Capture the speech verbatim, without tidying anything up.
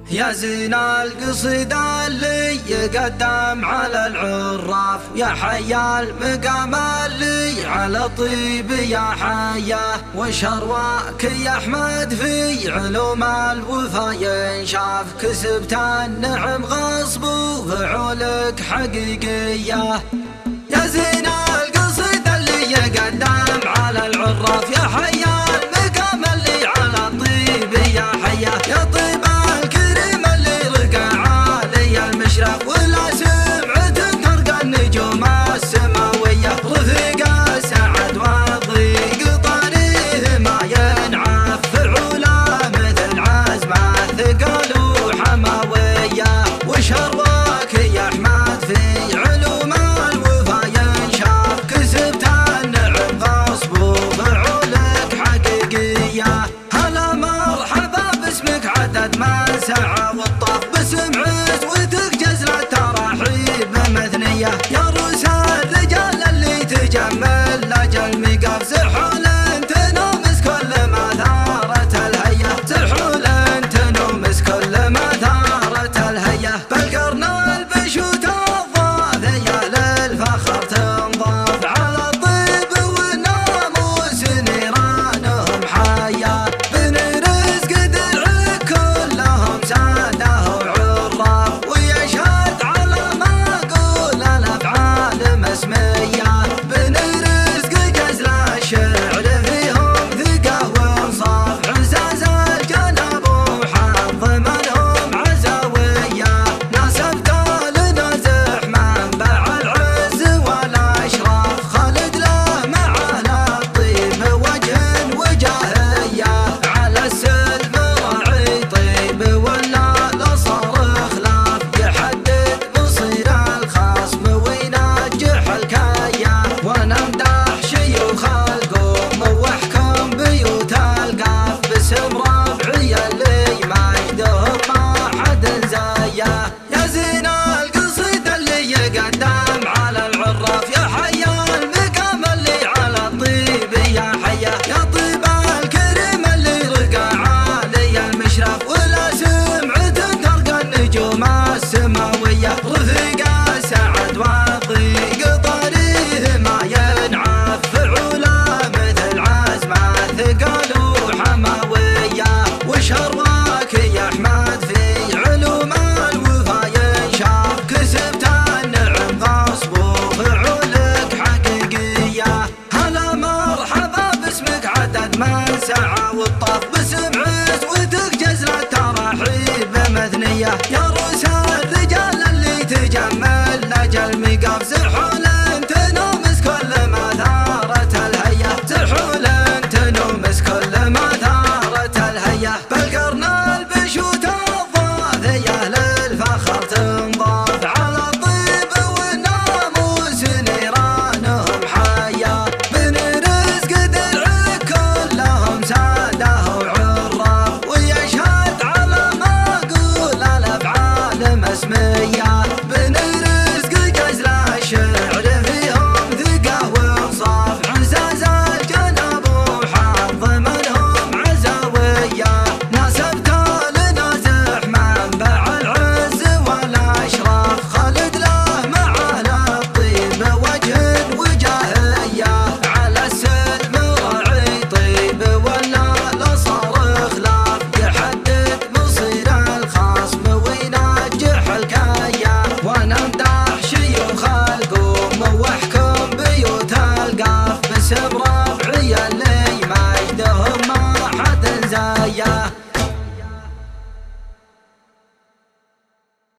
يا زين القصيد اللي يقدم على العراف، يا حيا المقام اللي على طيب يا حياه، وشرواك يا احمد في علوم الوفا ينشاف، كسبت النعم غصب وفعولك حقيقيه. يا زين القصيد اللي يقدم على العراف، يا حيا المقام اللي على طيب يا حياه، يا طيب ولا سمعت ترقى النجوم السماوية، رفيق السعد والضيق طريق ما ينعف، فعوله مثل عزم الثقل وحماوية، وشرواك يا احمد في علوم الوفا ينشاف، كسبت النعم غصب وفعولك حقيقية. هلا مرحبا باسمك عدد من سعى والطاف، باسم عزوتك يا روس الرجال اللي تجمل لاجل مقام، سحول تنومس كل ما ثارت الهية، سحول تنومس كل ما ثارت الهية، بالقرن البشوت الضاذية للفخر تنضاف، على الطيب والناموس نيرانهم حية، بن رزق درعك كلهم ساده وعراف، ويشهد على اسمية، بن رزق جزل الشعر فيهم ثقة وانصاف، عزاز الجنب وحظ منهم عزوية، ناسبت لنازح منبع العز والاشراف، خالد له مع اهل الطيب وجه وجاهية، على السلم راعي طيب ولا لصار خلاف، يحدد مصير الخصم ونمدح شيوخ القوم واحكم بيوت القاف، باسم ربعي اللي مجدهم ما حد زيه. يا زين القصيد اللي يقدم على العراف، يا حيا المقام اللي على الطيب يا حياه، يا طيب الكريم اللي رقى عالي المشرف، ولا سمعت ترقى النجوم السماويه، رفيق السعد والضيق وشرواك يا احمد في علوم الوفا ينشاف، كسبت النعم غصب وفعولك حقيقيه. هلا مرحبا باسمك عدد من سعى والطاف، باسم عزوتك جزل التراحيب مثنيه، يا روس الرجال اللي تجمل لاجل مقام، سحول تنومس كل ما ثارت الهية، سحول تنومس كل ما ثارت الهية، بالقرن البشوت الضاذية للفخر تنضاف، على الطيب والناموس نيرانهم حية، بن رزق درعك كلهم ساده وعراف، ويشهد على ما قول الافعال مسمية، بن رزق جزل الشعر فيهم ثقة وانصاف، عزاز الجنب وحظ منهم عزوية، ناسبت لنازح منبع العز والاشراف، خالد له مع اهل الطيب وجه وجاهية، على السلم راعي طيب ولا لصار خلاف، يحدد مصير الخصم وينجح الكية، ونمدح شيوخ القوم واحكم بيوت القاف، باسم ربعي اللي مجدهم ما حد زيه.